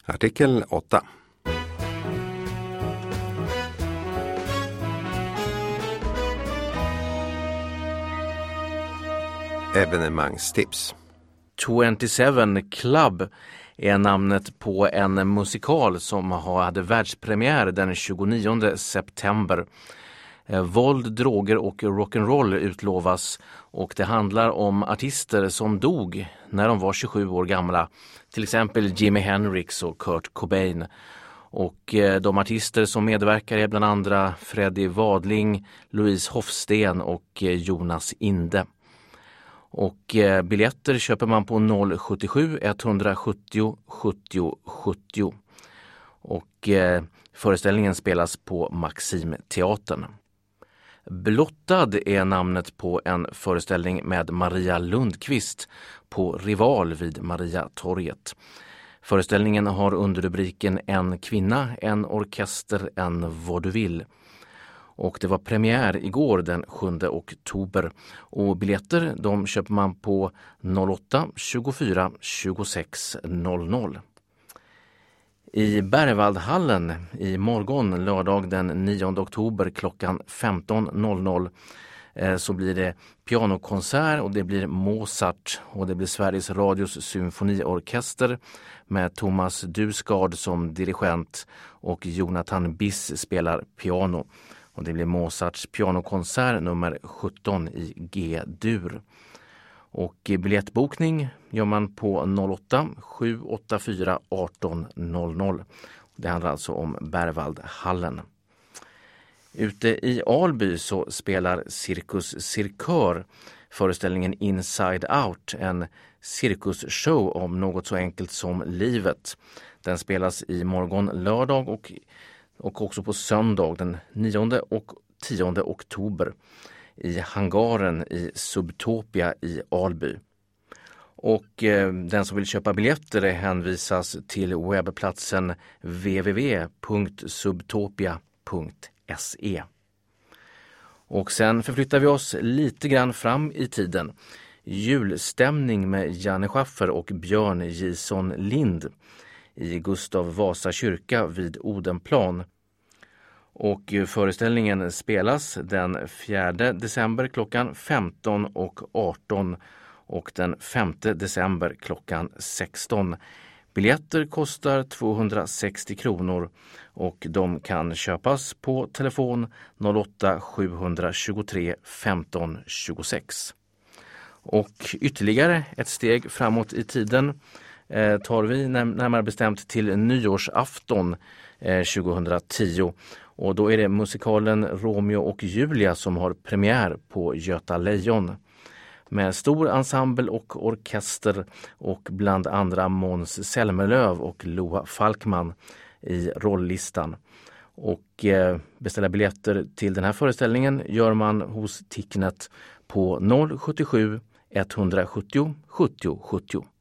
Artikel 8. Evenemangstips. 27 Club är namnet på en musikal som hade världspremiär den 29 september. Våld, droger och rock'n'roll utlovas och det handlar om artister som dog när de var 27 år gamla. Till exempel Jimi Hendrix och Kurt Cobain. Och de artister som medverkar är bland andra Freddie Wadling, Louise Hofsten och Jonas Inde. Och biljetter köper man på 077 170 70 70. Och föreställningen spelas på Maximteatern. Blottad är namnet på en föreställning med Maria Lundqvist på Rival vid Mariatorget. Föreställningen har underrubriken En kvinna, en orkester, en vad du vill. Och det var premiär igår den 7 oktober. Och biljetter de köper man på 08 24 26 00. I Berwaldhallen i morgon lördag den 9 oktober klockan 15.00 så blir det pianokonsert och det blir Mozart och det blir Sveriges Radios symfoniorkester med Thomas Dusgaard som dirigent och Jonathan Biss spelar piano. Och det blir Mozarts pianokonsert nummer 17 i G-dur. Och biljettbokning gör man på 08 784 18 00. Det handlar alltså om Berwaldhallen. Ute i Alby så spelar Cirkus Cirkör föreställningen Inside Out, en cirkusshow om något så enkelt som livet. Den spelas i morgon lördag och också på söndag den 9 och 10 oktober i hangaren i Subtopia i Alby. Och den som vill köpa biljetter hänvisas till webbplatsen www.subtopia.se. Och sen förflyttar vi oss lite grann fram i tiden. Julstämning med Janne Schaffer och Björn Gison Lind i Gustav Vasa kyrka vid Odenplan. Och föreställningen spelas den 4 december klockan 15 och 18 och den 5 december klockan 16. Biljetter kostar 260 kronor och de kan köpas på telefon 08 723 15 26. Och ytterligare ett steg framåt i tiden tar vi närmare bestämt till nyårsafton 2010. Och då är det musikalen Romeo och Julia som har premiär på Göta Lejon. Med stor ensemble och orkester och bland andra Måns Zelmerlöw och Loa Falkman i rolllistan. Och beställa biljetter till den här föreställningen gör man hos Ticknet på 077 170 70 70.